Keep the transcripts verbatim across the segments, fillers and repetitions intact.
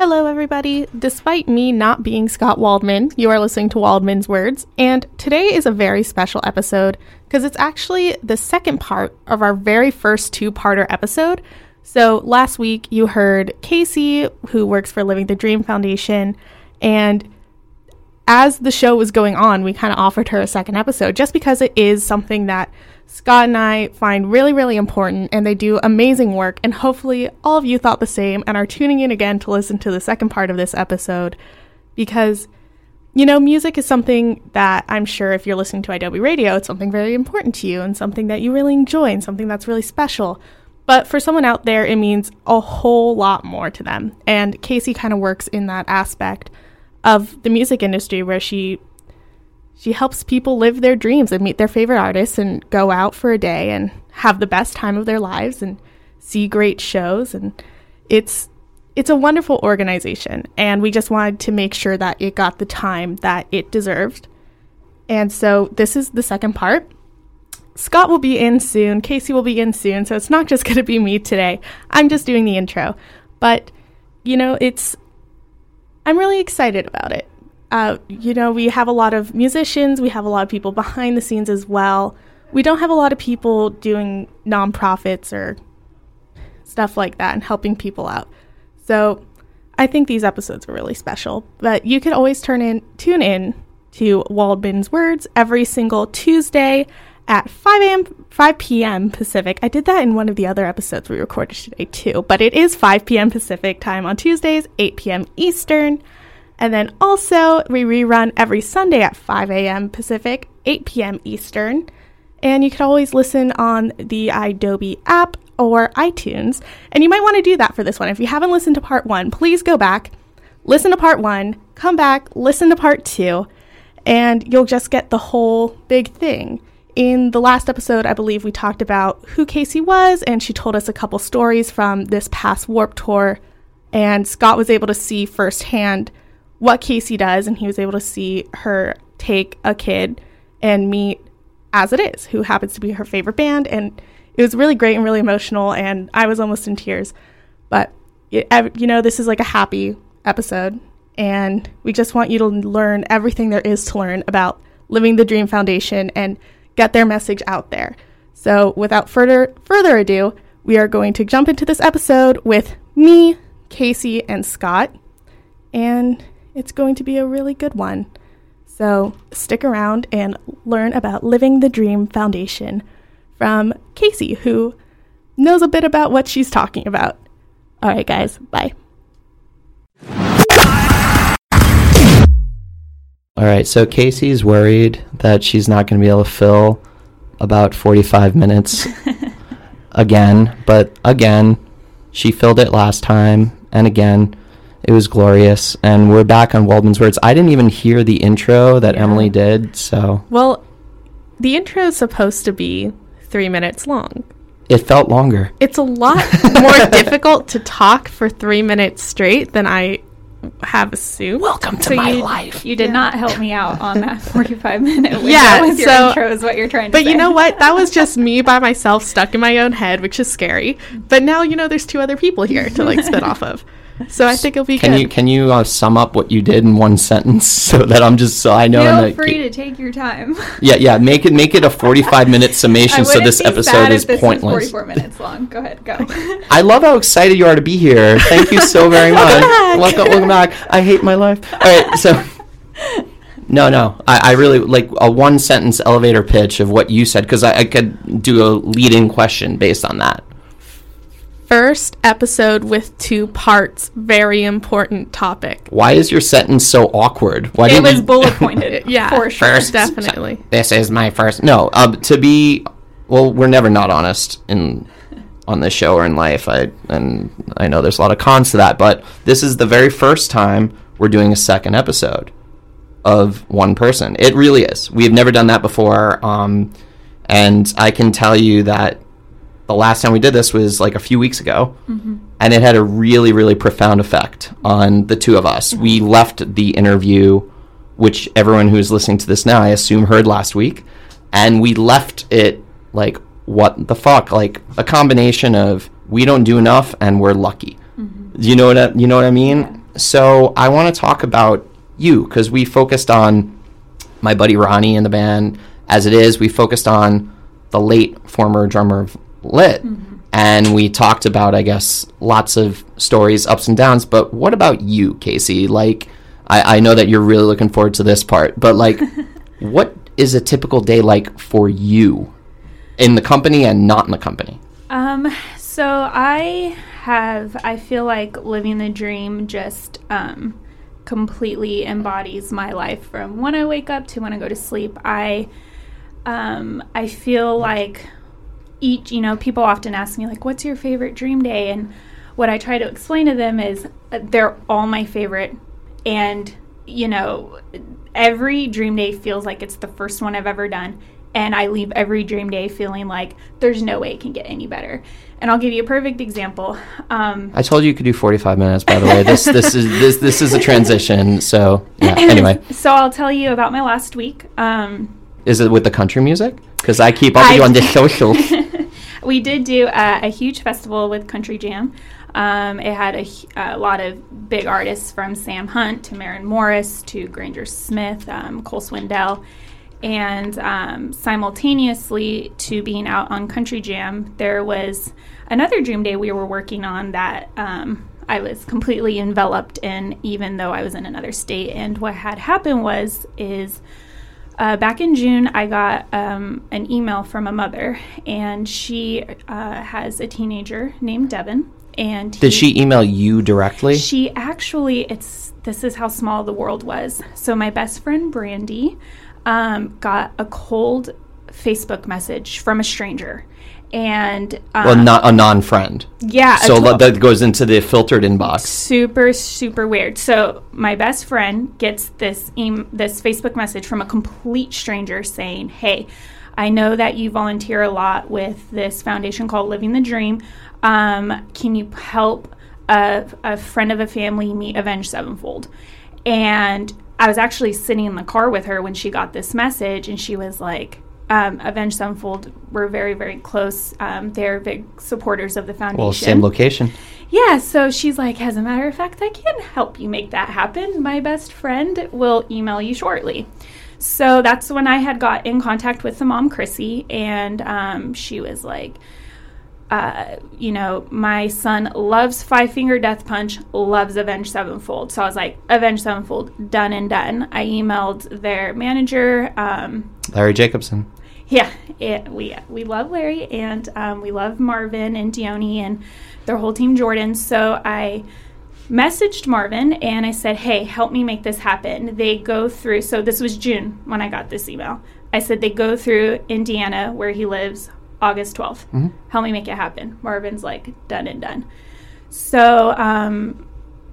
Hello, everybody. Despite me not being Scott Waldman, you are listening to Waldman's Words, and today is a very special episode because it's actually the second part of our very first two-parter episode. So last week you heard Casey, who works for Living the Dream Foundation, and as the show was going on, we kind of offered her a second episode just because it is something that Scott and I find really, really important, and they do amazing work, and hopefully all of you thought the same and are tuning in again to listen to the second part of this episode because, you know, music is something that I'm sure if you're listening to I W Radio, it's something very important to you and something that you really enjoy and something that's really special. But for someone out there, it means a whole lot more to them, and Casey kind of works in that aspect of the music industry where she She helps people live their dreams and meet their favorite artists and go out for a day and have the best time of their lives and see great shows. And it's it's a wonderful organization. And we just wanted to make sure that it got the time that it deserved. And so this is the second part. Scott will be in soon. Casey will be in soon. So it's not just going to be me today. I'm just doing the intro. But, you know, it's I'm really excited about it. Uh, you know, we have a lot of musicians, we have a lot of people behind the scenes as well. We don't have a lot of people doing nonprofits or stuff like that and helping people out. So I think these episodes are really special. But you can always turn in, tune in to Waldman's Words every single Tuesday at five a.m., five p.m. Pacific. I did that in one of the other episodes we recorded today too. But it is five p.m. Pacific time on Tuesdays, eight p.m. Eastern. And then also, we rerun every Sunday at five a.m. Pacific, eight p.m. Eastern. And you can always listen on the Adobe app or iTunes. And you might want to do that for this one. If you haven't listened to part one, please go back, listen to part one, come back, listen to part two, and you'll just get the whole big thing. In the last episode, I believe we talked about who Casey was, and she told us a couple stories from this past Warped Tour. And Scott was able to see firsthand what Casey does, and he was able to see her take a kid and meet As It Is, who happens to be her favorite band, and it was really great and really emotional, and I was almost in tears. But, it, you know, this is like a happy episode, and we just want you to learn everything there is to learn about Living the Dream Foundation and get their message out there. So without further further ado, we are going to jump into this episode with me, Casey, and Scott, and it's going to be a really good one. So stick around and learn about Living the Dream Foundation from Casey, who knows a bit about what she's talking about. All right, guys, bye. All right, so Casey's worried that she's not going to be able to fill about forty-five minutes again, but again, she filled it last time, and again, it was glorious, and we're back on Waldman's Words. I didn't even hear the intro that yeah. Emily did, so... Well, the intro is supposed to be three minutes long. It felt longer. It's a lot more difficult to talk for three minutes straight than I have assumed. Welcome to so my you, life. You did yeah. not help me out on that forty-five minute window yeah, with your so, intro is what you're trying to but say. you know what? That was just me by myself stuck in my own head, which is scary. But now, you know, there's two other people here to, like, spit off of. So I think it'll be can good. You, can you uh, sum up what you did in one sentence so that I'm just, so I know. Feel that, free to take your time. Yeah, yeah, make it make it a forty-five minute summation so this episode is this pointless. Was forty-four minutes long. Go ahead, go. I love how excited you are to be here. Thank you so very much. welcome, welcome back. I hate my life. All right, so... No, no. I, I really like a one sentence elevator pitch of what you said, because I, I could do a lead-in question based on that. First episode with two parts, very important topic. Why is your sentence so awkward? Why it was you... bullet pointed. Yeah, for sure. First, definitely. So, this is my first. No, um, to be. Well, we're never not honest in on this show or in life. I and I know there's a lot of cons to that, but this is the very first time we're doing a second episode of one person. It really is. We have never done that before, um, and I can tell you that. The last time we did this was like a few weeks ago, mm-hmm. and it had a really, really profound effect on the two of us. Mm-hmm. We left the interview, which everyone who's listening to this now, I assume, heard last week, and we left it like, what the fuck? Like a combination of we don't do enough and we're lucky. Mm-hmm. You know what I, you know what I mean? so I want to talk about you, because we focused on my buddy Ronnie in the band. As it is, we focused on the late former drummer of Lit. Mm-hmm. And we talked about, I guess, lots of stories, ups and downs. But what about you, Casey? Like, I, I know that you're really looking forward to this part, but like, what is a typical day like for you in the company and not in the company? Um, so I have, I feel like living the dream just um, completely embodies my life from when I wake up to when I go to sleep. I, um, I feel like each, you know, people often ask me, like, what's your favorite dream day? And what I try to explain to them is uh, they're all my favorite. And, you know, every dream day feels like it's the first one I've ever done. And I leave every dream day feeling like there's no way it can get any better. And I'll give you a perfect example. Um, I told you you could do forty-five minutes, by the way. This this is this this is a transition. So, yeah, anyway. So I'll tell you about my last week. Um, is it with the country music? Because I keep up with you on the socials. We did do a, a huge festival with Country Jam. Um, it had a, a lot of big artists from Sam Hunt to Maren Morris to Granger Smith, um, Cole Swindell. And um, simultaneously to being out on Country Jam, there was another dream day we were working on that um, I was completely enveloped in, even though I was in another state. And what had happened was, is uh, back in June, I got um, an email from a mother, and she uh, has a teenager named Devin. And he, did she email you directly? She actually, it's this is how small the world was. So my best friend, Brandy, Um, got a cold Facebook message from a stranger, and um, well, not a non-friend. Yeah, so to- that goes into the filtered inbox. Super, super weird. So my best friend gets this e- this Facebook message from a complete stranger saying, "Hey, I know that you volunteer a lot with this foundation called Living the Dream. Um, can you help a, a friend of a family meet Avenged Sevenfold?" And I was actually sitting in the car with her when she got this message, and she was like, um, Avenged Sevenfold, we're very, very close. Um, they're big supporters of the foundation. Well, same location. Yeah, so she's like, as a matter of fact, I can help you make that happen. My best friend will email you shortly. So that's when I had got in contact with the mom, Chrissy, and um, she was like, Uh, you know, my son loves Five Finger Death Punch, loves Avenged Sevenfold. So I was like, Avenged Sevenfold, done and done. I emailed their manager. Um, Larry Jacobson. Yeah, it, we we love Larry, and um, we love Marvin and Dione and their whole team, Jordan. So I messaged Marvin, and I said, hey, help me make this happen. They go through, so this was June when I got this email. I said they go through Indiana, where he lives, August twelfth. Mm-hmm. Help me make it happen. Marvin's like, done and done. So um,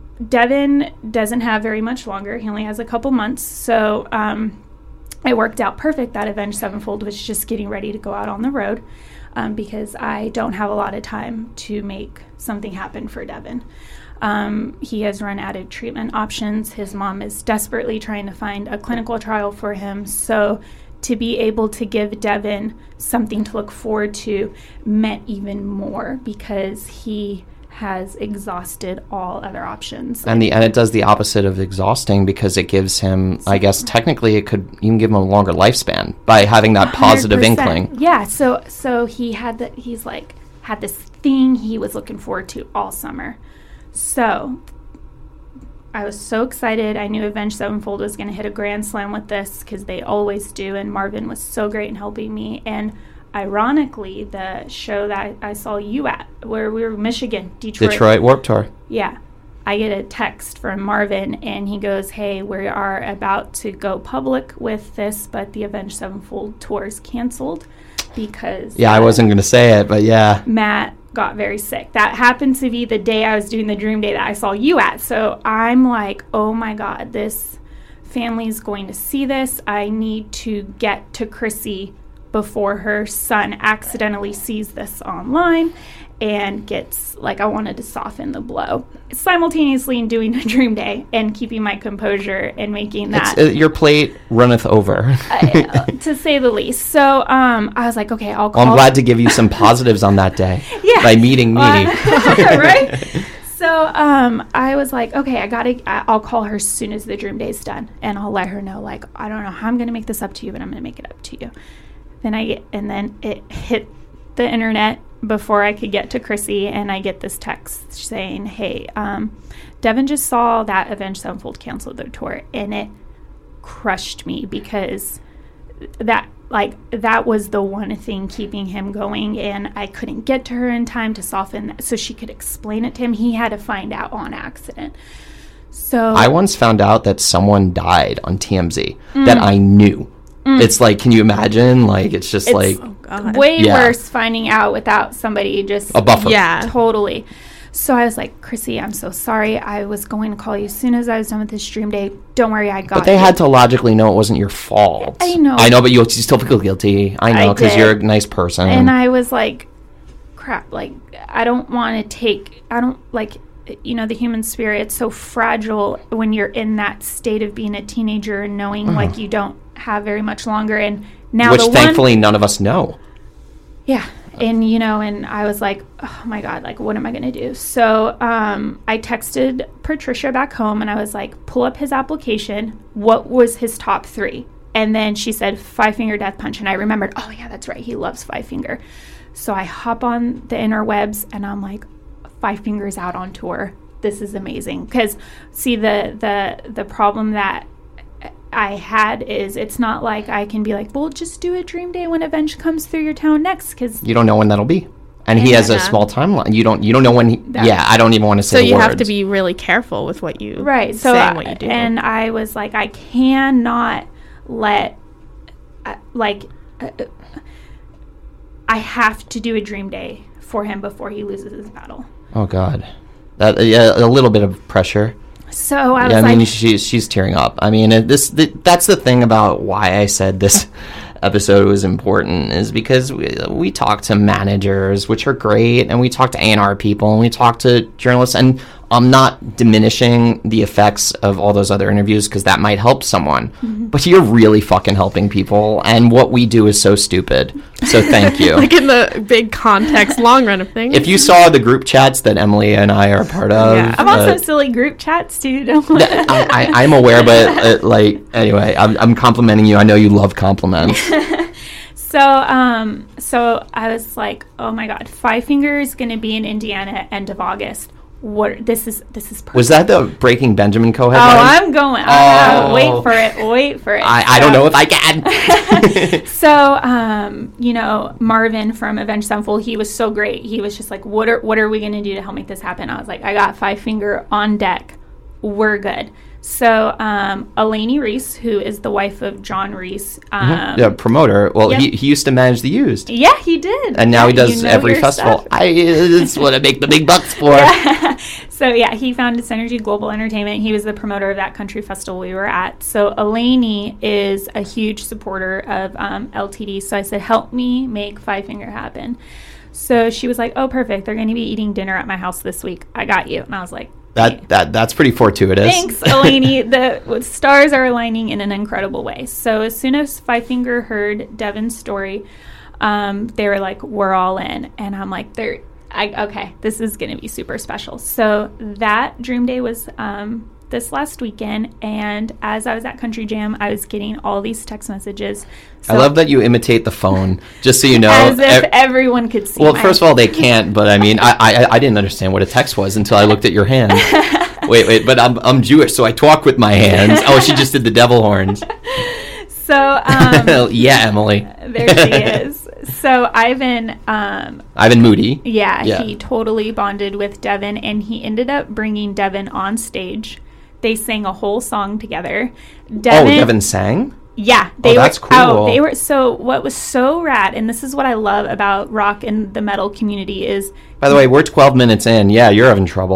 Devin doesn't have very much longer. He only has a couple months. So um, it worked out perfect that Avenged Sevenfold was just getting ready to go out on the road um, because I don't have a lot of time to make something happen for Devin. Um, he has run out of treatment options. His mom is desperately trying to find a clinical trial for him. So to be able to give Devin something to look forward to meant even more because he has exhausted all other options. And the and it does the opposite of exhausting because it gives him, I guess, technically it could even give him a longer lifespan by having that positive one hundred percent. inkling. Yeah, so so he had the, he's like, had this thing he was looking forward to all summer. So I was so excited. I knew Avenged Sevenfold was going to hit a grand slam with this because they always do, and Marvin was so great in helping me. And ironically, the show that I saw you at, where we were in Michigan, Detroit. Detroit Warped Tour. Yeah. I get a text from Marvin, and he goes, hey, we are about to go public with this, but the Avenged Sevenfold tour is canceled because... Yeah, uh, I wasn't going to say it, but yeah. Matt got very sick. That happened to be the day I was doing the Dream Day that I saw you at. So I'm like, oh my God, this family's going to see this. I need to get to Chrissy before her son accidentally sees this online and gets, like, I wanted to soften the blow. Simultaneously in doing a Dream Day and keeping my composure and making that. It's, uh, your plate runneth over. uh, to say the least. So um, I was like, okay, I'll call. Well, I'm glad to give you some positives on that day yeah. by meeting me. Uh, right? So um, I was like, okay, I gotta. I'll call her as soon as the dream day's done, and I'll let her know. Like, I don't know how I'm gonna make this up to you, but I'm gonna make it up to you. Then I get, and then it hit the internet before I could get to Chrissy, and I get this text saying, "Hey, um, Devin just saw that Avenged Sevenfold canceled their tour," and it crushed me because that. Like, that was the one thing keeping him going, and I couldn't get to her in time to soften that so she could explain it to him. He had to find out on accident. So I once found out that someone died on T M Z mm. that I knew. Mm. It's like, can you imagine? Like, it's just it's like... Oh God. way yeah. worse finding out without somebody just... A buffer. Yeah. Totally. So I was like, Chrissy, I'm so sorry. I was going to call you as soon as I was done with this dream day. Don't worry, I got it. But they you. had to logically know it wasn't your fault. I know. I know, but you still feel guilty. I know, because you're a nice person. And I was like, crap, like, I don't want to take, I don't, like, you know, the human spirit's so fragile when you're in that state of being a teenager and knowing, mm. like, you don't have very much longer. And now Which, the thankfully, one, none of us know. Yeah. And, you know, and I was like, oh, my God, like, what am I going to do? So um, I texted Patricia back home, and I was like, pull up his application. What was his top three? And then she said, Five Finger Death Punch. And I remembered, oh, yeah, that's right. He loves Five Finger. So I hop on the interwebs, and I'm like, Five Finger's out on tour. This is amazing. Because, see, the the the problem that I had is it's not like I can be like, well, just do a dream day when Avenged comes through your town next, because you don't know when that'll be, and he has a small timeline. You don't you don't know when. He, yeah, I don't even want to say. So the you words. have to be really careful with what you right. say So and what you do. And I was like, I cannot let uh, like uh, I have to do a dream day for him before he loses his battle. Oh God, that yeah, a little bit of pressure. So I was yeah, I like, mean, she's she's tearing up. I mean, it, this the, that's the thing about why I said this episode was important, is because we, we talk to managers, which are great, and we talk to A and R people, and we talk to journalists, and I'm not diminishing the effects of all those other interviews because that might help someone, mm-hmm. but you're really fucking helping people, and what we do is so stupid. So thank you. Like in the big context, long run of things. If you saw the group chats that Emily and I are part of, yeah. I'm also uh, silly group chats too. I, I, I'm aware, but uh, like anyway, I'm, I'm complimenting you. I know you love compliments. So, um, so I was like, oh my God, Five Finger is going to be in Indiana at end of August. What this is this is perfect. Was that the Breaking Benjamin co-headline? Oh, I'm going. Oh. Uh, wait for it. Wait for it. I, so, I don't know if I can. so, um, you know, Marvin from Avenged Sevenfold, he was so great. He was just like, what are what are we going to do to help make this happen? I was like, I got Five Finger on deck. We're good. So, um, Eleni Reese, who is the wife of John Reese. Um, mm-hmm. Yeah, promoter. Well, yep. he, he used to manage the Used. Yeah, he did. And now yeah, he does you know every festival. Stuff. I, that's what I make the big bucks for. Yeah. So, yeah, he founded Synergy Global Entertainment. He was the promoter of that country festival we were at. So, Eleni is a huge supporter of um, L T D. So, I said, help me make Five Finger happen. So, she was like, oh, perfect. They're going to be eating dinner at my house this week. I got you. And I was like, That that that's pretty fortuitous. thanks, Eleni. The stars are aligning in an incredible way. So as soon as Five Finger heard Devin's story, um, they were like, "We're all in," and I'm like, "They're I, okay. This is going to be super special." So that Dream Day was um, this last weekend, and as I was at Country Jam, I was getting all these text messages. So I love that you imitate the phone, just so you know. As if ev- everyone could see. Well, my first of all, they can't, but I mean, I, I I didn't understand what a text was until I looked at your hand. wait, wait, but I'm I'm Jewish, so I talk with my hands. Oh, she just did the devil horns. So, um, yeah, Emily. There she is. So Ivan, um, Ivan Moody. Yeah, yeah, he totally bonded with Devin, and he ended up bringing Devin on stage. They sang a whole song together. Devin, oh, Devin sang? Yeah, they oh, that's were. cool. Oh, they were. So what was so rad, and this is what I love about rock and the metal community is. By the way, we're twelve minutes in. Yeah, you're having trouble.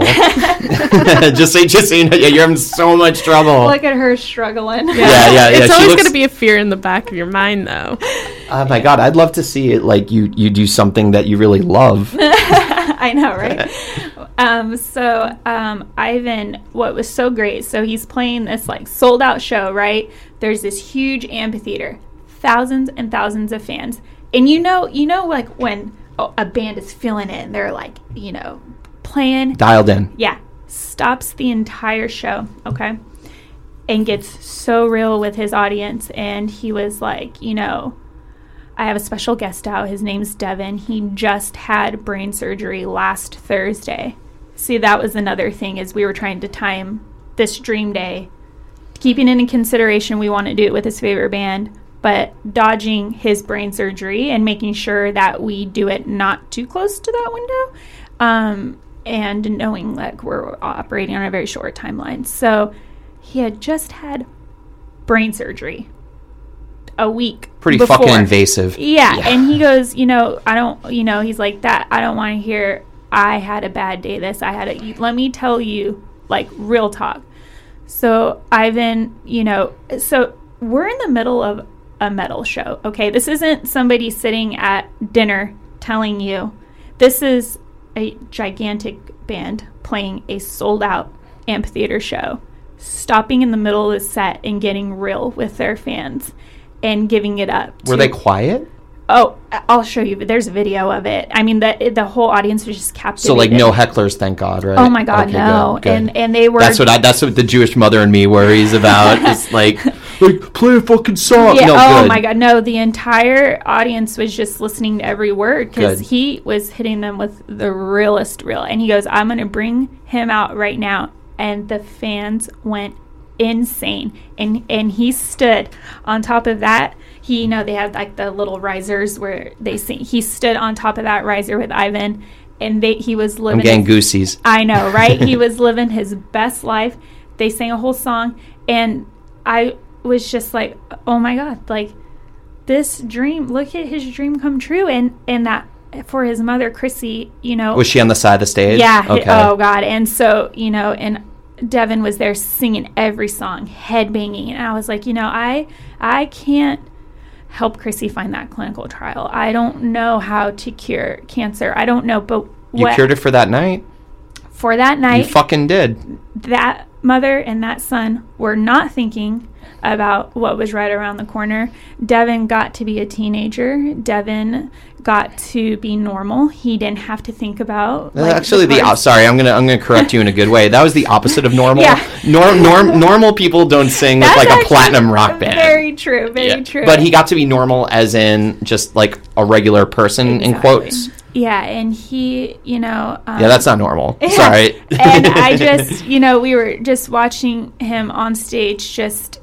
just say, just so you know, yeah, you're having so much trouble. Look at her struggling. Yeah, yeah, yeah. It's she always looks... going to be a fear in the back of your mind, though. Oh my God, I'd love to see it. Like you, you do something that you really love. I know, right? um, so um, Ivan, what was so great? So he's playing this like sold out show, right? There's this huge amphitheater, thousands and thousands of fans, and you know, you know, like when oh, a band is feeling it, and they're like, you know, playing. Dialed in. Yeah. Stops the entire show, okay? And gets so real with his audience. And he was like, you know, I have a special guest out. His name's Devin. He just had brain surgery last Thursday. See, that was another thing, is we were trying to time this dream day, keeping it in consideration we want to do it with his favorite band, but dodging his brain surgery and making sure that we do it not too close to that window, um, and knowing like we're operating on a very short timeline. So he had just had brain surgery a week Pretty before. fucking invasive. Yeah, yeah, and he goes, you know, I don't, you know, he's like, that, I don't want to hear, I had a bad day this, I had a, let me tell you, like, real talk. So Ivan, you know, so we're in the middle of a metal show, okay? This isn't somebody sitting at dinner telling you. This is a gigantic band playing a sold-out amphitheater show, stopping in the middle of the set and getting real with their fans and giving it up. Were to, they quiet? Oh, I'll show you. But there's a video of it. I mean, the the whole audience was just captivated. So like no hecklers, thank God, right? Oh my God, okay, no. good, good. And and they were. That's what I. That's what the Jewish mother and me worries about. It's like, like play a fucking song. Yeah. No, oh good. my God, no. The entire audience was just listening to every word because he was hitting them with the realest real. And he goes, "I'm going to bring him out right now," and the fans went insane. And and he stood on top of that. He, you know, they had like the little risers where they sing. He stood on top of that riser with Ivan, and they he was living. I'm getting goosies. I know, right? He was living his best life. They sang a whole song, and I was just like, oh my God, like this dream. Look at his dream come true, and and that for his mother, Chrissy, you know. Was she on the side of the stage? Yeah. Okay. Oh God, and so you know, and Devin was there singing every song, headbanging, and I was like, you know, I I can't help Chrissy find that clinical trial. I don't know how to cure cancer. I don't know, but you what, cured it for that night. For that night, you fucking did. That mother and that son were not thinking about what was right around the corner. Devin got to be a teenager. Devin got to be normal. He didn't have to think about. Like, actually, the, the op- sorry, I'm gonna I'm gonna correct you in a good way. That was the opposite of normal. Yeah. Norm, norm normal people don't sing with like a platinum rock band. Very true. Very yeah. true. But he got to be normal, as in just like a regular person, exactly. in quotes. Yeah, and he, you know... Um, yeah, that's not normal. Yeah. Sorry. And I just, you know, we were just watching him on stage, just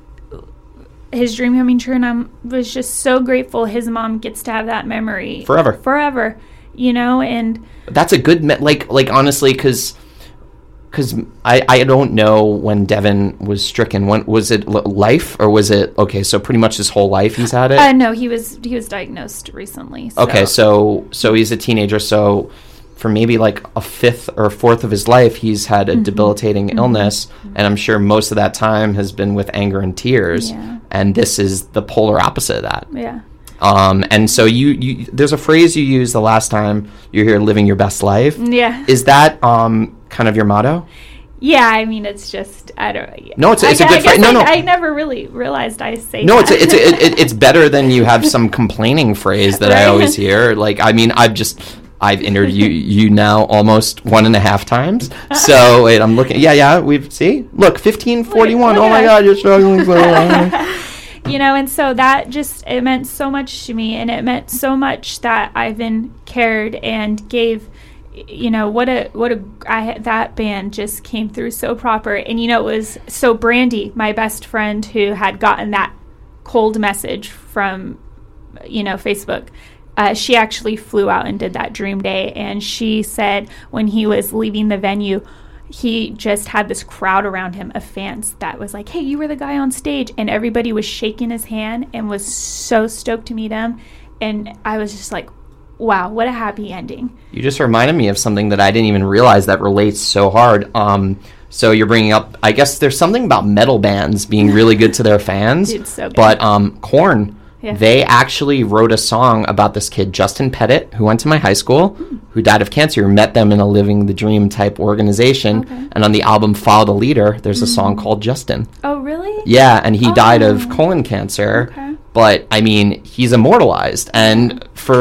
his dream coming true, and I was just so grateful his mom gets to have that memory. Forever. Forever, you know, and... That's a good, me- like, like honestly, because... Because I, I don't know when Devin was stricken. When, was it life or was it okay? So pretty much his whole life he's had it. Uh, no, he was he was diagnosed recently. So. Okay, so so he's a teenager. So for maybe like a fifth or fourth of his life, he's had a mm-hmm. debilitating mm-hmm. illness, mm-hmm. and I'm sure most of that time has been with anger and tears. Yeah. And this is the polar opposite of that. Yeah. Um, and so you, you there's a phrase you used the last time you're here, living your best life. Yeah. Is that um kind of your motto? Yeah, I mean, it's just, I don't know. No, it's, it's I, a good phrase. No, I, no. I never really realized I say no, that. No, it's, a, it's, a, it, it's better than you have some complaining phrase that right? I always hear. Like, I mean, I've just, I've interviewed you now almost one and a half times. So, wait, I'm looking. Yeah, yeah, we've, see? Look, fifteen forty-one. Look, look oh, my God, you're struggling so long. You know, and so that just, it meant so much to me, and it meant so much that Ivan cared and gave, you know, what a, what a, I, that band just came through so proper. And, you know, it was, so Brandy, my best friend who had gotten that cold message from, you know, Facebook, uh, she actually flew out and did that dream day. And she said when he was leaving the venue, he just had this crowd around him of fans that was like, hey, you were the guy on stage. And everybody was shaking his hand and was so stoked to meet him. And I was just like, wow, what a happy ending. You just reminded me of something that I didn't even realize that relates so hard. Um, so you're bringing up, I guess there's something about metal bands being really good to their fans. Dude, so good. But um, Korn, yeah. they actually wrote a song about this kid, Justin Pettit, who went to my high school, mm. who died of cancer, met them in a Living the Dream type organization. Okay. And on the album Follow the Leader, there's mm. a song called Justin. Oh, really? Yeah, and he oh. died of colon cancer. Okay. But, I mean, he's immortalized. And for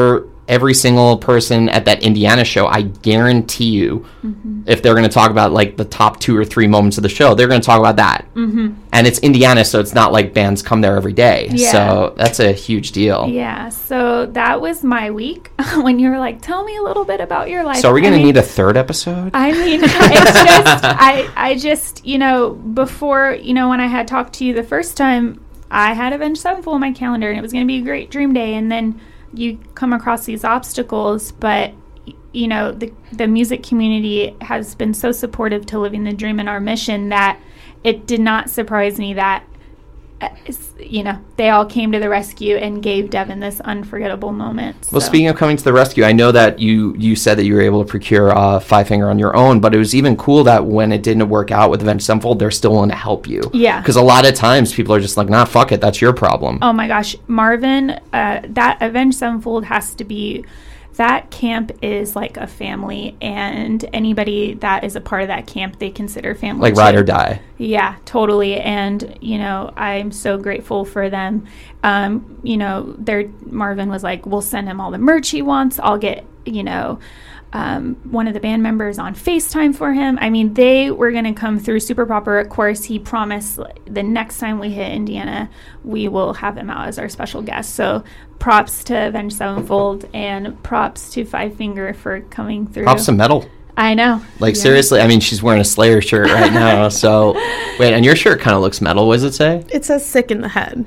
every single person at that Indiana show, I guarantee you, mm-hmm. if they're going to talk about like the top two or three moments of the show, they're going to talk about that. Mm-hmm. And it's Indiana, so it's not like bands come there every day. Yeah. So that's a huge deal. Yeah. So that was my week when you were like, tell me a little bit about your life. So are we going to need a third episode? I mean, it's just, I, I just, you know, before, you know, when I had talked to you the first time, I had Avenged Sevenfold on my calendar, and it was going to be a great dream day. And then you come across these obstacles, but you know, the the music community has been so supportive to living the dream and our mission that it did not surprise me that, uh, you know, they all came to the rescue and gave Devin this unforgettable moment. Well, so. Speaking of coming to the rescue, I know that you, you said that you were able to procure uh, Five Finger on your own, but it was even cool that when it didn't work out with Avenged Sevenfold, they're still willing to help you. Yeah. Because a lot of times people are just like, nah, fuck it, that's your problem. Oh my gosh, Marvin, uh, that Avenged Sevenfold has to be... That camp is like a family, and anybody that is a part of that camp, they consider family. Like too. ride or die. Yeah, totally. And, you know, I'm so grateful for them. Um, you know, their Marvin was like, we'll send him all the merch he wants. I'll get, you know, um, one of the band members on FaceTime for him. I mean, they were going to come through super proper. Of course, he promised the next time we hit Indiana, we will have him out as our special guest. So props to Avenged Sevenfold and props to Five Finger for coming through. Props to Metal. I know. Like, yeah. seriously, I mean, she's wearing a Slayer shirt right now. So, wait, and your shirt kind of looks metal. What does it say? It says sick in the head.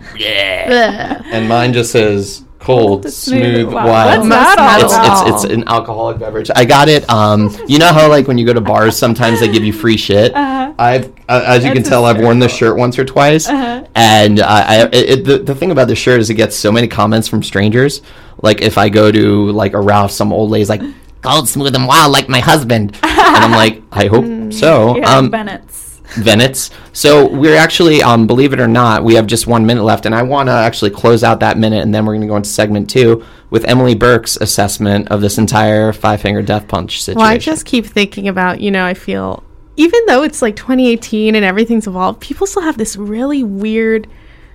Yeah. Ugh. And mine just says cold, smooth, smooth. Wow. wild. What's that all it's, about? it's, it's an alcoholic beverage. I got it. Um, you know how, like, when you go to bars, sometimes they give you free shit? Uh-huh. I've, uh, as you That's can tell, I've worn this shirt once or twice. Uh-huh. And uh, I, it, it, the, the thing about this shirt is it gets so many comments from strangers. Like, if I go to, like, a Ralph, some old lady's like, cold, smooth, and wild like my husband. And I'm like, I hope so. Yeah, um, Bennett's. Bennett's. So we're actually, um, believe it or not, we have just one minute left, and I want to actually close out that minute, and then we're going to go into segment two with Emily Burke's assessment of this entire Five Finger Death Punch situation. Well, I just keep thinking about, you know, I feel, even though it's like twenty eighteen and everything's evolved, people still have this really weird,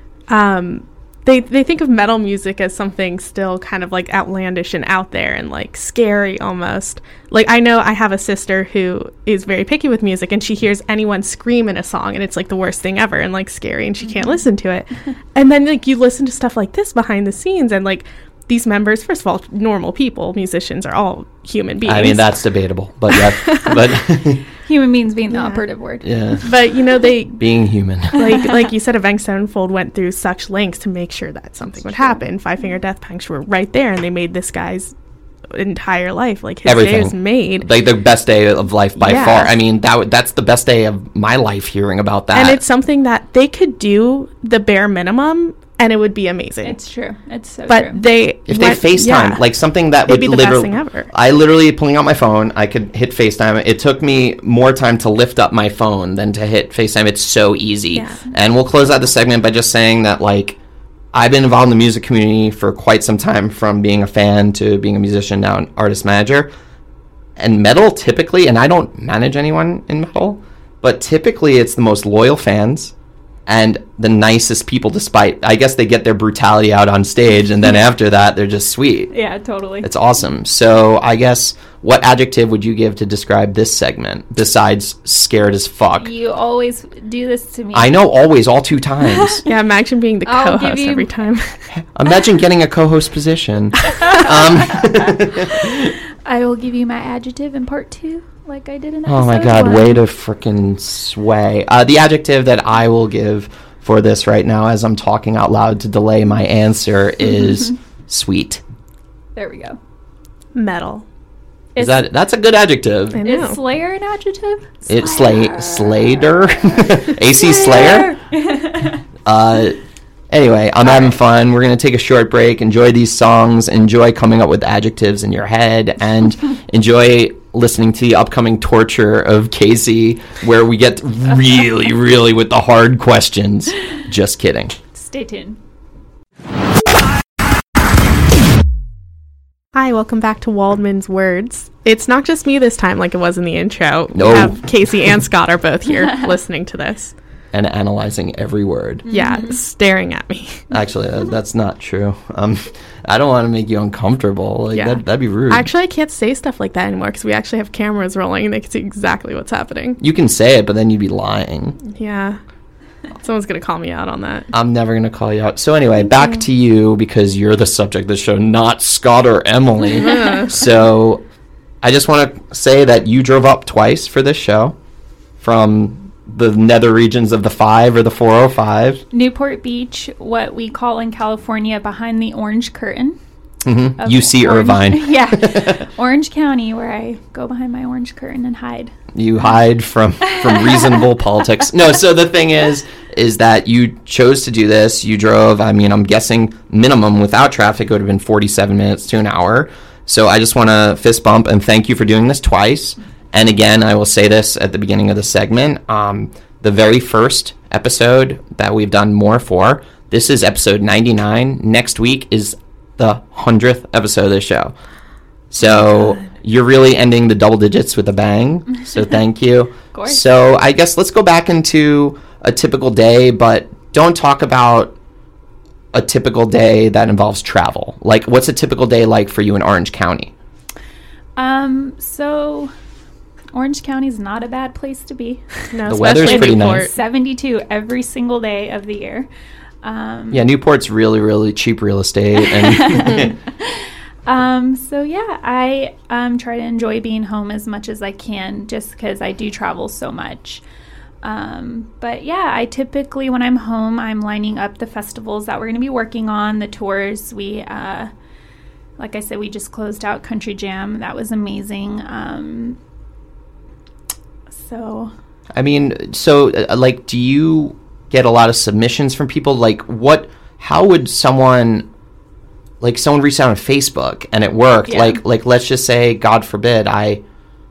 um, They they think of metal music as something still kind of like outlandish and out there and like scary almost. Like, I know I have a sister who is very picky with music, and she hears anyone scream in a song and it's like the worst thing ever and like scary, and she can't listen to it. And then like you listen to stuff like this behind the scenes, and like these members, first of all, normal people, musicians are all human beings. I mean, that's debatable, but yeah, but human beings being the Yeah. operative word. Yeah. But you know, they being human. like like you said, Avenged Sevenfold went through such lengths to make sure that something would happen. Five Finger Death Punch were right there, and they made this guy's entire life, like his Everything. day was made. Like the best day of life by Yeah. far. I mean, that w- that's the best day of my life hearing about that. And it's something that they could do the bare minimum, and it would be amazing. It's true. It's so but true. they If they went- FaceTime, yeah. like something that It'd would be the literally, best thing ever. I literally pulling out my phone, I could hit FaceTime. It took me more time to lift up my phone than to hit FaceTime. It's so easy. Yeah. And we'll close out the segment by just saying that, like, I've been involved in the music community for quite some time, from being a fan to being a musician, now an artist manager. And metal typically, and I don't manage anyone in metal, but typically it's the most loyal fans and the nicest people, despite, I guess they get their brutality out on stage, and then after that, they're just sweet. yeah, totally. It's awesome. So I guess, what adjective would you give to describe this segment, besides scared as fuck? You always do this to me. I know, always, all two times. Yeah, imagine being the I'll give co-host you- every time. Imagine getting a co-host position. um, I will give you my adjective in part two, like I did in episode oh my god, one. way to frickin' sway. Uh, the adjective that I will give for this right now, as I'm talking out loud to delay my answer, is sweet. There we go. Metal. Is Is, that that's a good adjective? I know. is Slayer an adjective? It's Slay Slater, A C Slayer. Uh, anyway, I'm having fun. We're gonna take a short break. Enjoy these songs. Enjoy coming up with adjectives in your head, and enjoy listening to the upcoming torture of Casey, where we get really, really with the hard questions. Just kidding. Stay tuned. Hi, welcome back to Waldman's Words. It's not just me this time like it was in the intro. No. We have Casey and Scott are both here listening to this. and analyzing every word. Yeah, staring at me. Actually, uh, that's not true. Um, I don't want to make you uncomfortable. Like, Yeah. that, that'd be rude. Actually, I can't say stuff like that anymore because we actually have cameras rolling and they can see exactly what's happening. You can say it, but then you'd be lying. Yeah. Someone's going to call me out on that. I'm never going to call you out. So anyway, back to you, because you're the subject of the show, not Scott or Emily. So I just want to say that you drove up twice for this show from the nether regions of the five or the four oh five. Newport Beach, what we call in California behind the orange curtain. Mm-hmm. of U C Orange- Irvine. Yeah. Orange County, where I go behind my orange curtain and hide. You hide from, from reasonable politics. No, so the thing is, is that you chose to do this. You drove, I mean, I'm guessing minimum without traffic, it would have been forty-seven minutes to an hour. So I just want to fist bump and thank you for doing this twice. And again, I will say this at the beginning of the segment. Um, the very first episode that we've done more for, this is episode ninety-nine. Next week is the hundredth episode of the show. So Oh, you're really ending the double digits with a bang. So thank you. Of course. So I guess let's go back into a typical day, but don't talk about a typical day that involves travel. Like, what's a typical day like for you in Orange County? Um, so Orange County is not a bad place to be. No, The weather's especially pretty Newport. nice. seventy-two every single day of the year. Um, Yeah, Newport's really, really cheap real estate. And Um, so yeah, I um, try to enjoy being home as much as I can just because I do travel so much. Um, but yeah, I typically, when I'm home, I'm lining up the festivals that we're going to be working on, the tours. We, uh, like I said, we just closed out Country Jam. That was amazing. Um, so I mean, so uh, like, do you get a lot of submissions from people? Like, what, how would someone, like, someone reached out on Facebook and it worked. Yeah. Like, like, let's just say, God forbid, I,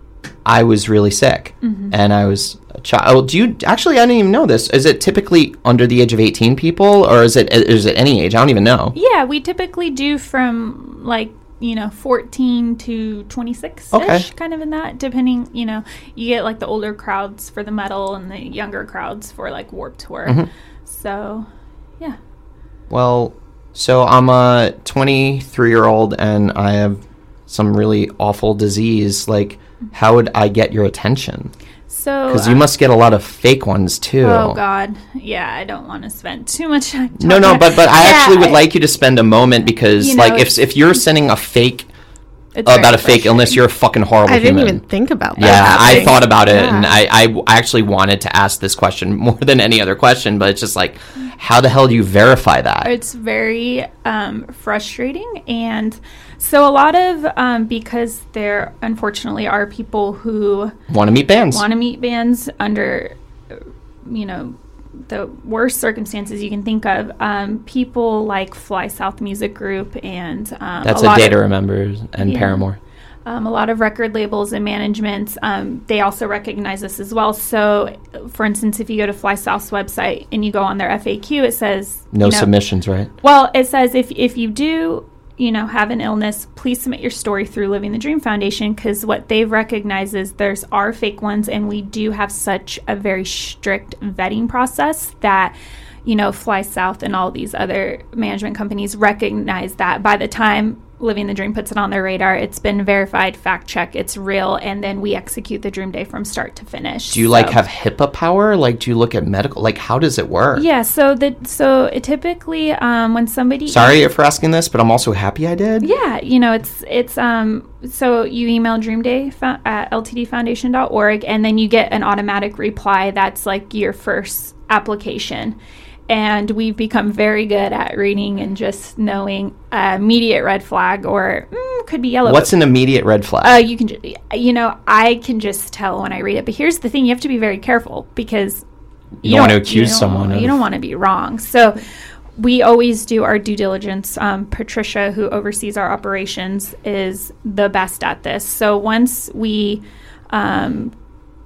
I was really sick Mm-hmm. and I was a child. Do you, actually, I didn't even know this. Is it typically under the age of eighteen people, or is it, is it any age? I don't even know. yeah, we typically do from like, you know, fourteen to twenty-six-ish, Okay. kind of in that, depending, you know, you get like the older crowds for the metal and the younger crowds for like Warped Tour. Mm-hmm. So, yeah. Well, so I'm a twenty-three-year-old and I have some really awful disease. Like, how would I get your attention? So, Because you must get a lot of fake ones too. oh God, yeah, I don't want to spend too much time. No, talking no, about- but but I Yeah, actually would I- like you to spend a moment because, You know, like, if it's- if you're sending a fake it's about very a fake illness, frustrating. you're a fucking horrible I didn't human. even think about that. Yeah, I happening. thought about it, Yeah. and I, I w- actually wanted to ask this question more than any other question, but it's just like, how the hell do you verify that? It's very um, frustrating. And so a lot of, um, because there unfortunately are people who Want to meet bands? want to meet bands under, uh, you know, the worst circumstances you can think of. Um, people like Fly South Music Group and um, That's a a, lot Data of, Remembers and Yeah. Paramore. um, a lot of record labels and managements. Um, they also recognize this as well. So, for instance, if you go to Fly South's website and you go on their F A Q, it says No you know, submissions, right? Well, it says if if you do, you know, have an illness, please submit your story through Living the Dream Foundation, because what they've recognized is there's are fake ones, and we do have such a very strict vetting process that, you know, Fly South and all these other management companies recognize that by the time Living the Dream puts it on their radar, it's been verified, fact check, it's real, and then we execute the Dream Day from start to finish. Do you, So- like, have HIPAA power? Like, do you look at medical? Like, how does it work? Yeah, so the so it typically um, when somebody Sorry for asking this, but I'm also happy I did. Yeah, you know, it's it's um so you email Dreamday fo- at l t d foundation dot org, and then you get an automatic reply that's like your first application. And we've become very good at reading and just knowing uh, immediate red flag or mm, could be yellow. What's an immediate red flag? Uh, you can, ju- you know, I can just tell when I read it. But here's the thing: you have to be very careful because You don't want to accuse you don't- someone of- You don't want to be wrong. So we always do our due diligence. Um, Patricia, who oversees our operations, is the best at this. So once we um,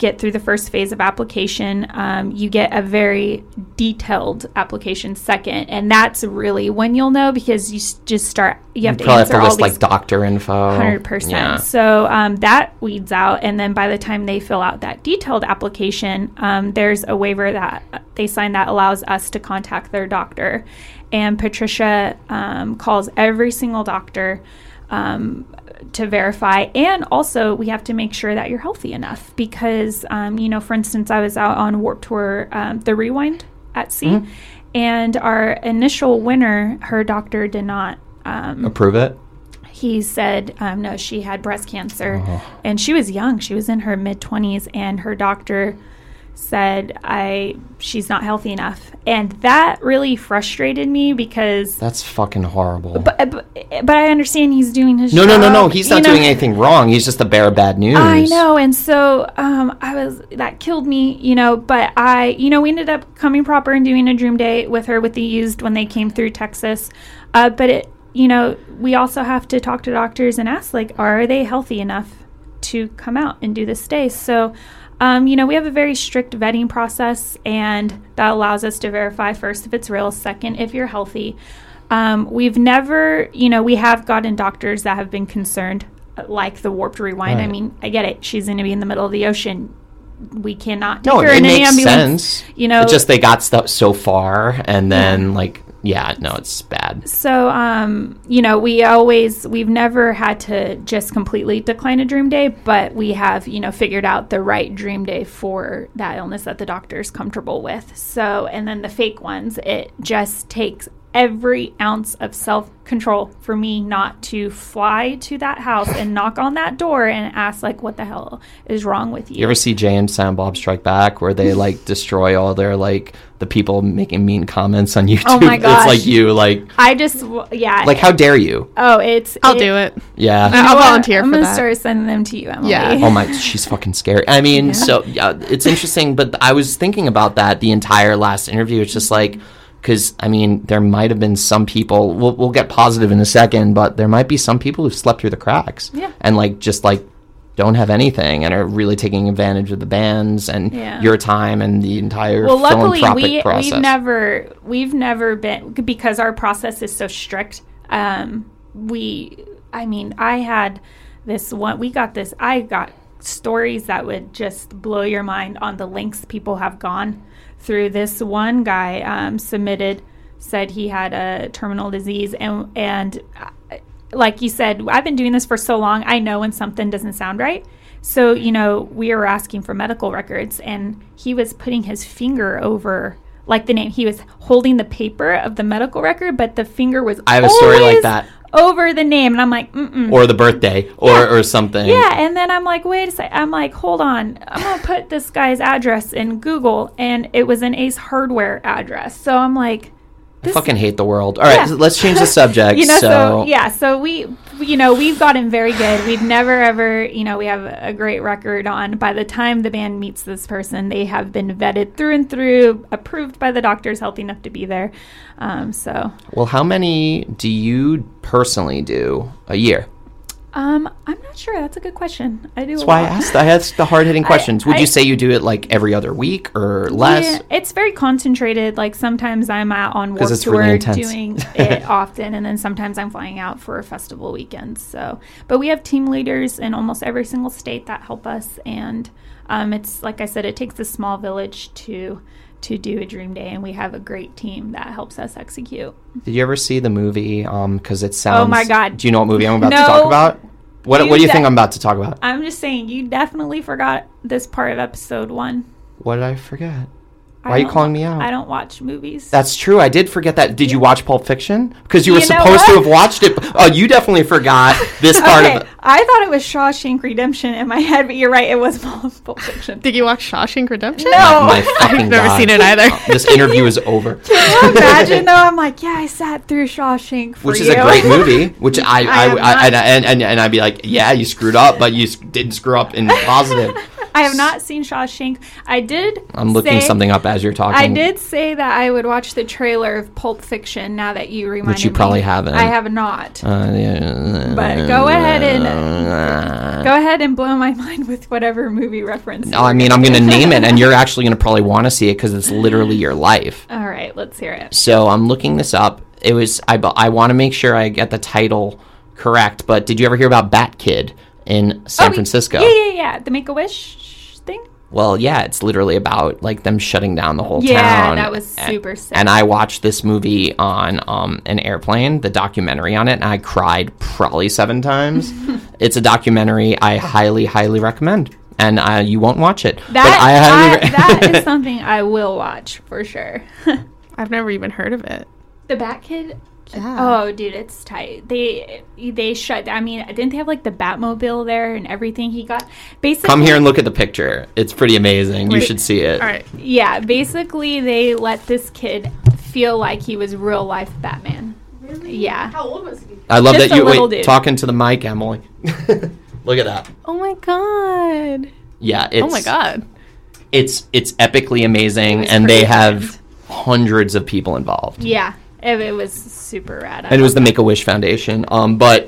get through the first phase of application, um, you get a very detailed application second, and that's really when you'll know, because you s- just start. You have You to probably have answer to all list these like doctor info. one hundred percent. Yeah. So um, that weeds out, and then by the time they fill out that detailed application, um, there's a waiver that they sign that allows us to contact their doctor, and Patricia um, calls every single doctor um, to verify, and also we have to make sure that you're healthy enough, because um, you know, for instance, I was out on Warped Tour, um, the Rewind at sea, Mm-hmm. and our initial winner, her doctor did not um, Approve it. he said um, no, she had breast cancer, Oh. and she was young. She was in her mid twenties, and her doctor said, I she's not healthy enough. And that really frustrated me, because That's fucking horrible. but, but, but I understand he's doing his no, job. no, no, no. He's you not know? doing anything wrong. He's just the bearer of bad news. I know, and so um, I was that killed me, you know. But I, you know, we ended up coming proper and doing a dream day with her with the used when they came through Texas. Uh, but it, you know, we also have to talk to doctors and ask, like, are they healthy enough to come out and do this day? So, um, you know, we have a very strict vetting process, and that allows us to verify first if it's real, second if you're healthy. Um, we've never, you know, we have gotten doctors that have been concerned, like the Warped Rewind. I Right. mean, I get it. She's going to be in the middle of the ocean. We cannot take No, her it in an makes ambulance. sense. You know, It's just they got stuff so far, and then like, yeah, no, it's bad. So, um, you know, we always, we've never had to just completely decline a dream day, but we have, you know, figured out the right dream day for that illness that the doctor's comfortable with. So, and then the fake ones, it just takes every ounce of self-control for me not to fly to that house and knock on that door and ask, like, what the hell is wrong with you? You ever see Jay and Silent Bob Strike Back, where they like destroy all their like the people making mean comments on YouTube? Oh my It's gosh. like you, like, I just, yeah. like how dare you? oh, it's. I'll do it. Yeah. You know I'll what? volunteer I'm for gonna that. start sending them to you, Emily. Yeah. Oh my, she's fucking scary. I mean, Yeah. so yeah, it's interesting, but I was thinking about that the entire last interview. It's just like, because I mean, there might have been some people. We'll we'll get positive in a second, but there might be some people who've slept through the cracks. Yeah. And like just like don't have anything and are really taking advantage of the bands and Yeah. your time and the entire Well, luckily philanthropic we process. we've never we've never been, because our process is so strict. Um, we, I mean, I had this one. We got this. I got stories that would just blow your mind on the lengths people have gone through. This one guy um, submitted, said he had a terminal disease, and and uh, like you said, I've been doing this for so long. I know when something doesn't sound right. So, you know, we were asking for medical records, and he was putting his finger over, like, the name. He was holding the paper of the medical record, but the finger was I have a story like always that. over the name. And I'm like, mm-mm. Or the birthday, or, Yeah. or something. Yeah, and then I'm like, wait a second. I'm like, hold on. I'm going to put this guy's address in Google, and it was an Ace Hardware address. So I'm like, I fucking hate the world. All right, Yeah. so let's change the subject. you know, so, so yeah, so we, you know, we've gotten very good. We've never ever, you know, we have a great record on. By the time the band meets this person, they have been vetted through and through, approved by the doctors, healthy enough to be there. Um, so, well, how many do you personally do a year? um, I'm not sure. That's a good question. I do. That's a why I lot. asked. I asked the hard hitting I- questions. Would I- you say you do it like every other week or less? Yeah, it's very concentrated. Like sometimes I'm out on 'Cause Warped it's Tour really intense. doing it often, and then sometimes I'm flying out for festival weekends. So, but we have team leaders in almost every single state that help us, and um, it's like I said, it takes a small village to to do a dream day, and we have a great team that helps us execute. Did you ever see the movie? Um, because it sounds. Oh my God. Do you know what movie I'm about to No. talk about? What You What do you de- think I'm about to talk about? I'm just saying, you definitely forgot this part of episode one. What did I forget? I Why are you don't- calling me out? I don't watch movies. That's true. I did forget that. Did you watch Pulp Fiction? Because you were You know supposed to what? have watched it. Oh, you definitely forgot this part Okay, of it. I thought it was Shawshank Redemption in my head, but you're right, it was Pulp Fiction. Did you watch Shawshank Redemption? No. My fucking I've never God. seen it either. This interview is over. Can you imagine though? I'm like, yeah, I sat through Shawshank for Which is you. a great movie. Which I, I I, am I, not- and, and, and I'd be like, yeah, you screwed up, but you s- didn't screw up in positive. I have not seen Shawshank. I did. I'm looking say, something up as you're talking. I did say that I would watch the trailer of Pulp Fiction. Now that you reminded me, which you probably me. haven't. I have not. Uh, yeah. But go ahead and uh, go ahead and blow my mind with whatever movie reference. No, I mean I'm going to name it, and you're actually going to probably want to see it because it's literally your life. All right, let's hear it. So I'm looking this up. It was I. I want to make sure I get the title correct. But did you ever hear about Bat Kid in San oh, Francisco? Yeah, yeah, yeah. The Make-A-Wish thing. Well, yeah, it's literally about like them shutting down the whole yeah, town. Yeah, that was super and, sick. And I watched this movie on um, an airplane, the documentary on it, and I cried probably seven times. It's a documentary I highly, highly recommend. And uh, you won't watch it. That, but I highly I, re- that is something I will watch for sure. I've never even heard of it. The Bat Kid? Yeah. Oh, dude, it's tight. They they shut. I mean, didn't they have like the Batmobile there and everything? He got basically. Come here and look at the picture. It's pretty amazing. Wait, you should see it. All right. Yeah, basically they let this kid feel like he was real life Batman. Really? Yeah. How old was he? I love Just that a you little wait dude. talking to the mic, Emily. Look at that. Oh my god. Yeah, it's Oh my god. It's it's epically amazing, It was and they pretty have rad. hundreds of people involved. Yeah, it, it was super rad. I And it was love the that. Make-A-Wish Foundation. Um, but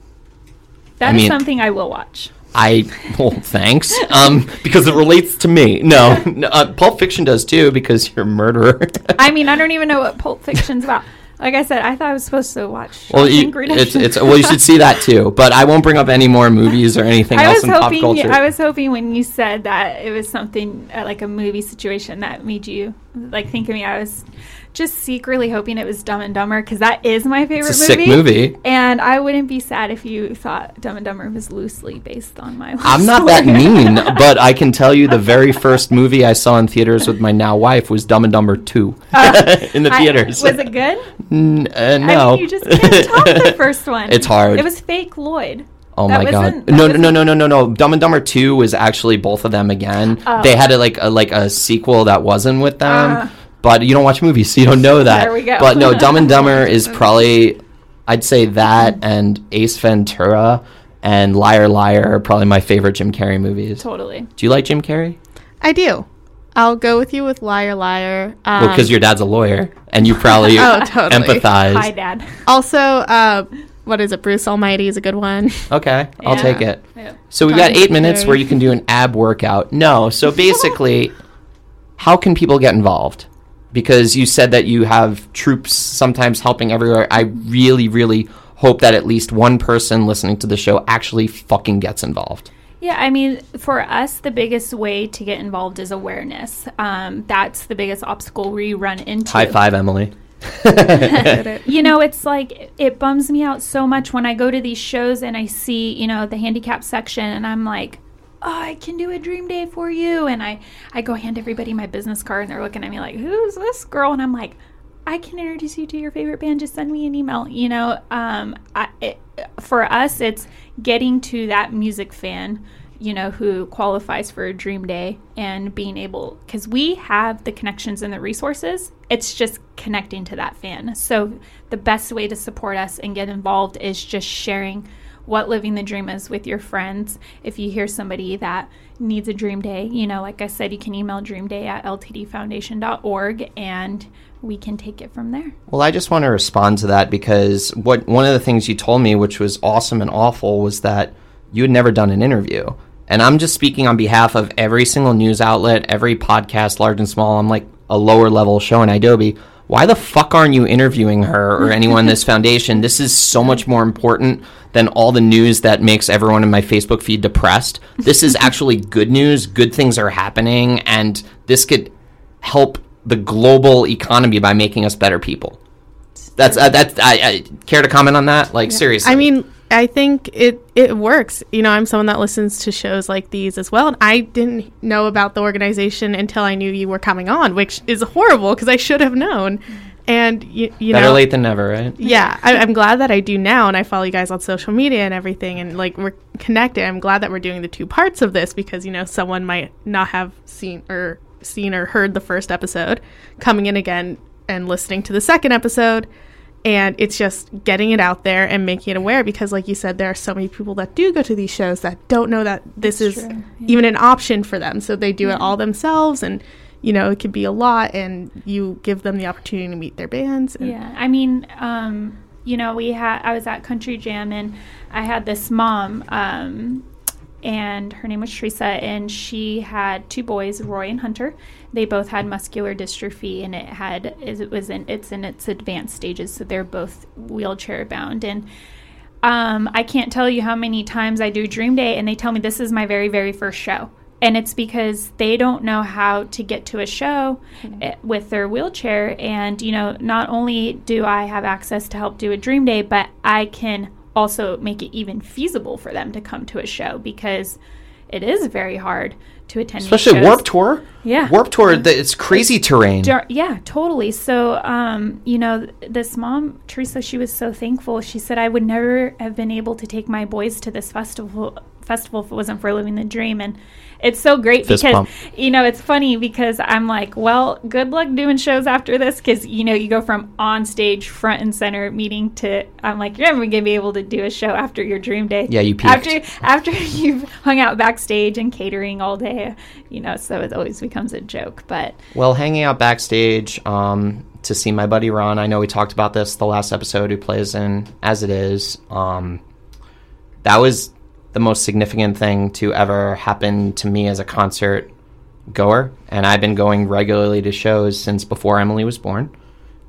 That I is mean- something I will watch. I well, thanks. Um, because it relates to me. No, no uh, Pulp Fiction does too, because you're a murderer. I mean, I don't even know what Pulp Fiction's about. Like I said, I thought I was supposed to watch. well, you, Shawshank Redemption. it's it's well, you should see that too. But I won't bring up any more movies or anything I else was in pop hoping. culture. I was hoping when you said that it was something uh, like a movie situation that made you like think of me. I was just secretly hoping it was Dumb and Dumber because that is my favorite it's a movie. sick movie. And I wouldn't be sad if you thought Dumb and Dumber was loosely based on my life I'm not that story. mean, but I can tell you the very first movie I saw in theaters with my now wife was Dumb and Dumber two Uh, in the I- theaters. was it good? N- uh, no. I mean, you just can't top the first one. It's hard. It was fake Lloyd. Oh That my god! wasn't- that No, no, wasn't- no, no, no, no, no! Dumb and Dumber Two was actually both of them again. Oh. They had a, like a like a sequel that wasn't with them, Uh. but you don't watch movies, so you don't know that. There we go. But no, Dumb and Dumber is probably, I'd say that and Ace Ventura and Liar Liar are probably my favorite Jim Carrey movies. Totally. Do you like Jim Carrey? I do. I'll go with you with Liar Liar. Um, Well, because your dad's a lawyer, and you probably Oh, totally. empathize. Hi, Dad. also, uh, what is it? Bruce Almighty is a good one. Okay, I'll Yeah. take it. Yeah. So we've Darn got eight minutes Carrey. where you can do an ab workout. No, so basically, how can people get involved? Because you said that you have troops sometimes helping everywhere. I really, really hope that at least one person listening to the show actually fucking gets involved. Yeah, I mean, for us, the biggest way to get involved is awareness. Um, that's the biggest obstacle we run into. High five, Emily. You know, it's like, it bums me out so much when I go to these shows and I see, you know, the handicap section and I'm like, oh, I can do a dream day for you. And I, I go hand everybody my business card and they're looking at me like, who's this girl? And I'm like, I can introduce you to your favorite band. Just send me an email. You know, um, I, it, for us, it's getting to that music fan, you know, who qualifies for a dream day and being able, because we have the connections and the resources. It's just connecting to that fan. So the best way to support us and get involved is just sharing what living the dream is with your friends. If you hear somebody that needs a dream day, you know, like I said, you can email dreamday at l t d foundation dot org and we can take it from there. Well, I just want to respond to that because what one of the things you told me, which was awesome and awful, was that you had never done an interview. And I'm just speaking on behalf of every single news outlet, every podcast, large and small. I'm like a lower level show in Adobe. Why the fuck aren't you interviewing her or anyone in this foundation? This is so much more important than all the news that makes everyone in my Facebook feed depressed. This is actually good news. Good things are happening, and this could help the global economy by making us better people. That's uh, that's. I, I care to comment on that? Like seriously. I mean, I think it it works. You know, I'm someone that listens to shows like these as well, and I didn't know about the organization until I knew you were coming on, which is horrible because I should have known. And you, you better know, late than never, right? yeah, I, I'm glad that I do now, and I follow you guys on social media and everything, and like we're connected. I'm glad that we're doing the two parts of this because you know someone might not have seen or seen or heard the first episode, coming in again and listening to the second episode. And it's just getting it out there and making it aware because, like you said, there are so many people that do go to these shows that don't know that this That's is true. Yeah. even an option for them. So they do Yeah. it all themselves, and, you know, it could be a lot, and you give them the opportunity to meet their bands. And Yeah, I mean, um, you know, we had I was at Country Jam, and I had this mom, um, and her name was Teresa, and she had two boys, Roy and Hunter. They both had muscular dystrophy, and it had it was in it's in its advanced stages, so they're both wheelchair bound. And um, I can't tell you how many times I do Dream Day, and they tell me this is my very very first show. And it's because they don't know how to get to a show mm-hmm. with their wheelchair. And, you know, not only do I have access to help do a Dream Day, but I can also make it even feasible for them to come to a show because it is very hard to attend Especially these shows. Warped Tour. Yeah. Warped Tour, the, it's crazy it's, terrain. Dar- yeah, totally. So, um, you know, this mom, Teresa, she was so thankful. She said, I would never have been able to take my boys to this festival festival if it wasn't for Living the Dream. And it's so great Fist because, pump. you know, it's funny because I'm like, well, good luck doing shows after this because, you know, you go from on stage, front and center meeting to, I'm like, you're never going to be able to do a show after your Dream Day. Yeah, you peaked. After, after you've hung out backstage and catering all day, you know, so it always becomes a joke. But Well, hanging out backstage um, to see my buddy Ron, I know we talked about this the last episode, who plays in As It Is. Um, that was the most significant thing to ever happen to me as a concert goer, and I've been going regularly to shows since before Emily was born.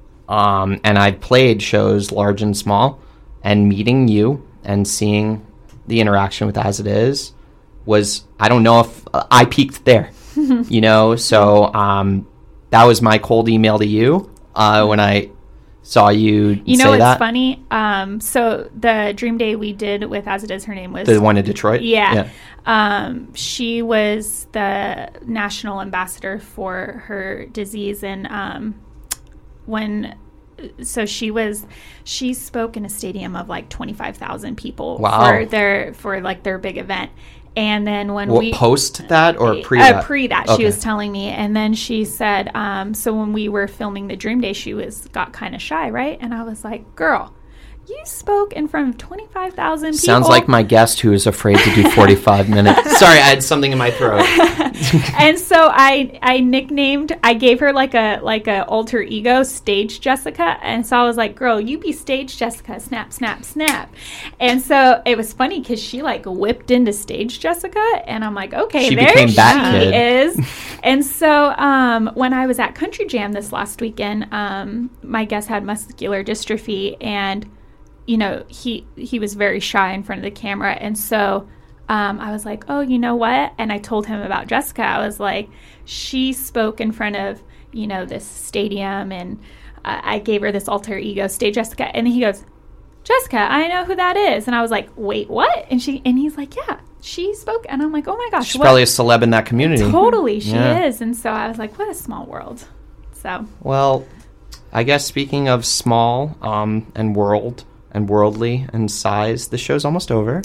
Um, and I've played shows large and small, and meeting you and seeing the interaction with As It Is was, I don't know if uh, I peaked there, you know? So um, that was my cold email to you uh, when I saw you You know say what's that. funny? Um, so the Dream Day we did with As It Is, her name was... The one in Detroit? Yeah. yeah. Um, she was the national ambassador for her disease. And um, when... So she was... She spoke in a stadium of like twenty-five thousand people Wow. for their for like their big event. And then when What, we... post that or pre uh, that? pre that, Okay. she was telling me. And then she said, um, so when we were filming the Dream Day, she was got kind of shy, right? And I was like, girl, you spoke in front of twenty-five thousand people. Sounds like my guest who is afraid to do forty-five minutes. Sorry, I had something in my throat. And so I I nicknamed, I gave her like a like a alter ego, Stage Jessica. And so I was like, girl, you be Stage Jessica, snap, snap, snap. And so it was funny because she like whipped into Stage Jessica. And I'm like, okay, She there became she Bat Kid. is. And so um, when I was at Country Jam this last weekend, um, my guest had muscular dystrophy, and you know, he he was very shy in front of the camera. And so um, I was like, oh, you know what? And I told him about Jessica. I was like, she spoke in front of, you know, this stadium, and uh, I gave her this alter ego, Stage Jessica. And he goes, Jessica, I know who that is. And I was like, wait, what? And she and he's like, yeah, she spoke. And I'm like, oh my gosh. She's what? probably a celeb in that community. Totally, she Yeah. is. And so I was like, what a small world. So Well, I guess speaking of small um, and world and worldly and size, the show's almost over.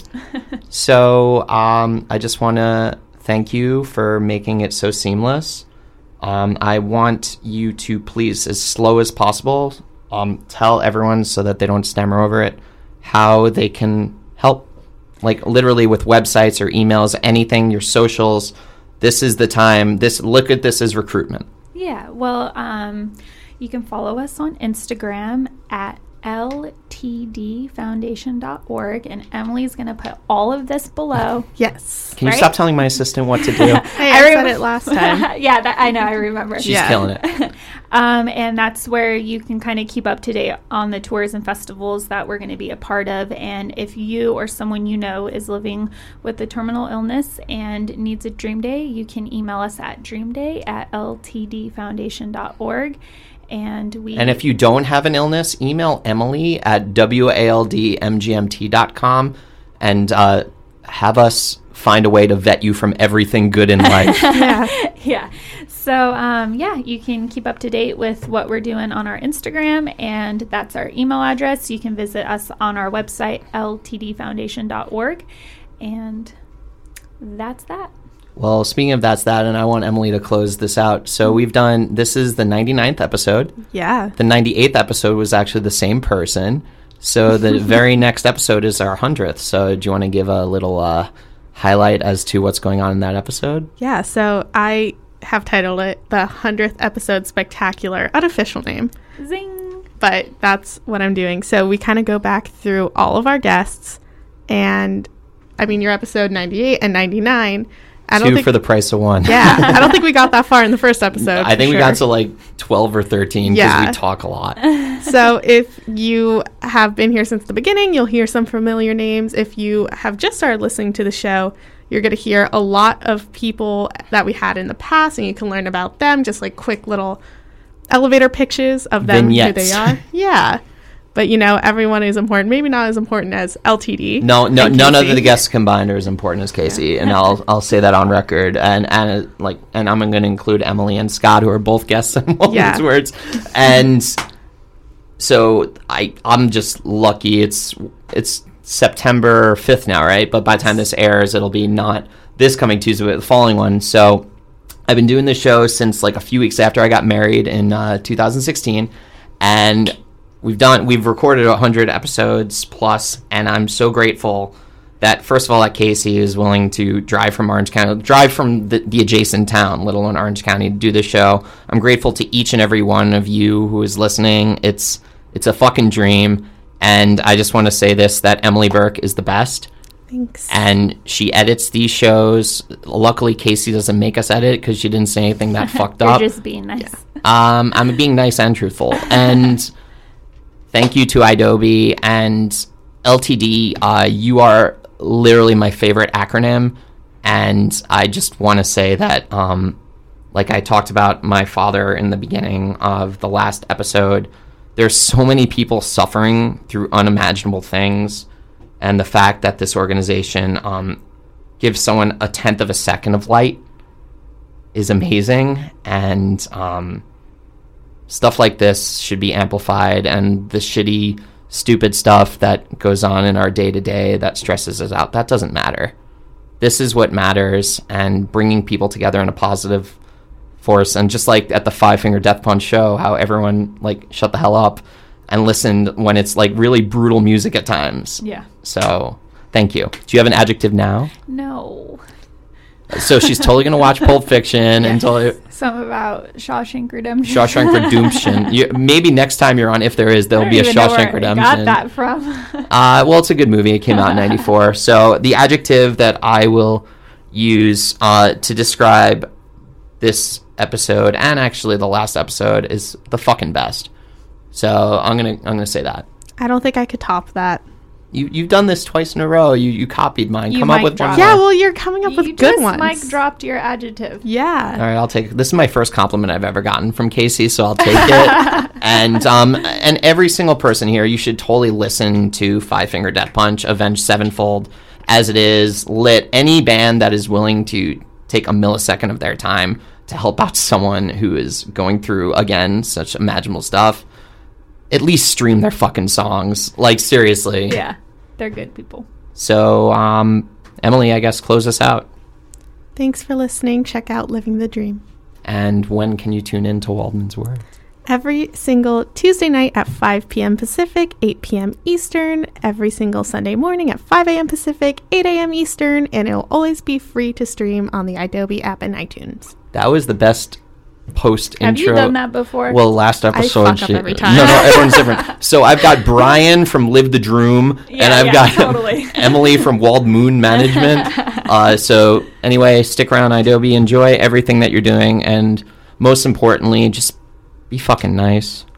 So um, I just want to thank you for making it so seamless. Um, I want you to please, as slow as possible, um, tell everyone so that they don't stammer over it, how they can help. Like literally with websites or emails, anything, your socials. This is the time. This look at this as recruitment. yeah, well, um, you can follow us on Instagram at L T D foundation dot org, and Emily's going to put all of this below. Yes. Can you Right? stop telling my assistant what to do? Hey, I, said it last time. Yeah, that, I know, I remember. She's Yeah. killing it. Um, and that's where you can kind of keep up to date on the tours and festivals that we're going to be a part of. And if you or someone you know is living with a terminal illness and needs a Dream Day, you can email us at dreamday at L T D foundation dot org. And we And if you don't have an illness, email Emily at W A L D M G M T dot com and uh, have us find a way to vet you from everything good in life. Yeah. yeah. So, um, yeah, you can keep up to date with what we're doing on our Instagram, and that's our email address. You can visit us on our website, L T D foundation dot org, and that's that. Well, speaking of That's That, and I want Emily to close this out. So we've done, this is the ninety-ninth episode. Yeah. The ninety-eighth episode was actually the same person. So the very next episode is our one hundredth. So do you want to give a little uh, highlight as to what's going on in that episode? Yeah, so I have titled it the one hundredth Episode Spectacular, unofficial name. Zing! But that's what I'm doing. So we kind of go back through all of our guests, and I mean, your episode ninety-eight and ninety-nine. I don't Two think, for the price of one. Yeah, I don't think we got that far in the first episode. I think we sure. got to like twelve or thirteen because Yeah. we talk a lot. So if you have been here since the beginning, you'll hear some familiar names. If you have just started listening to the show, you're going to hear a lot of people that we had in the past, and you can learn about them, just like quick little elevator pitches of them, Vignettes. who they are. Yeah. But, you know, everyone is important. Maybe not as important as L T D. No, no, and none Casey. of the guests combined are as important as Casey, and I'll I'll say that on record. And and uh, like, and I'm going to include Emily and Scott, who are both guests on Woman's Yeah. Words. And so I I'm just lucky. It's it's September fifth now, right? But by the time this airs, it'll be not this coming Tuesday, but the following one. So I've been doing this show since like a few weeks after I got married in uh, two thousand sixteen, and We've done, we've recorded one hundred episodes plus, and I'm so grateful that, first of all, that Casey is willing to drive from Orange County, drive from the, the adjacent town, let alone Orange County, to do the show. I'm grateful to each and every one of you who is listening. It's it's a fucking dream, and I just want to say this, that Emily Burke is the best. Thanks. And she edits these shows. Luckily, Casey doesn't make us edit because she didn't say anything that fucked You're up. just being nice. Um, I'm being nice and truthful. And thank you to Adobe and L T D. Uh, you are literally my favorite acronym. And I just want to say that, um, like I talked about my father in the beginning of the last episode, there's so many people suffering through unimaginable things. And the fact that this organization um, gives someone a tenth of a second of light is amazing. And um, stuff like this should be amplified, and the shitty, stupid stuff that goes on in our day-to-day that stresses us out, that doesn't matter. This is what matters, and bringing people together in a positive force. And just like at the Five Finger Death Punch show, how everyone like shut the hell up and listened when it's like really brutal music at times. Yeah. So thank you. Do you have an adjective now? No. So she's totally going to watch Pulp Fiction and totally Something about Shawshank Redemption. Shawshank Redemption. You, maybe next time you're on, if there is, there'll I be a don't even know where Shawshank I Redemption. got that from. Uh, well, it's a good movie. It came out in ninety-four. So the adjective that I will use uh, to describe this episode, and actually the last episode, is the fucking best. So I'm gonna I'm gonna say that. I don't think I could top that. You you've done this twice in a row. You you copied mine. You Come up mic with one. dropped. Yeah, more. well, you're coming up you with just good ones. mic dropped your adjective. Yeah. All right, I'll take. This is my first compliment I've ever gotten from Casey, so I'll take it. and um and every single person here, you should totally listen to Five Finger Death Punch, Avenged Sevenfold, As It Is, Lit, any band that is willing to take a millisecond of their time to help out someone who is going through, again, such imaginable stuff. At least stream their fucking songs. Like, seriously. Yeah, they're good people. So, um, Emily, I guess close us out. Thanks for listening. Check out Living the Dream. And when can you tune in to Waldman's Words? Every single Tuesday night at five p.m. Pacific, eight p.m. Eastern. Every single Sunday morning at five a.m. Pacific, eight a.m. Eastern. And it'll always be free to stream on the Adobe app and iTunes. That was the best post intro. Have you done that before? Well, last episode. fuck up she- every time. No, no, everyone's different. So I've got Brian from Live the Droom, Yeah, and I've yeah, got totally. Emily from Wald Moon Management. Uh, so anyway, stick around, Adobe. Enjoy everything that you're doing, and most importantly, just be fucking nice.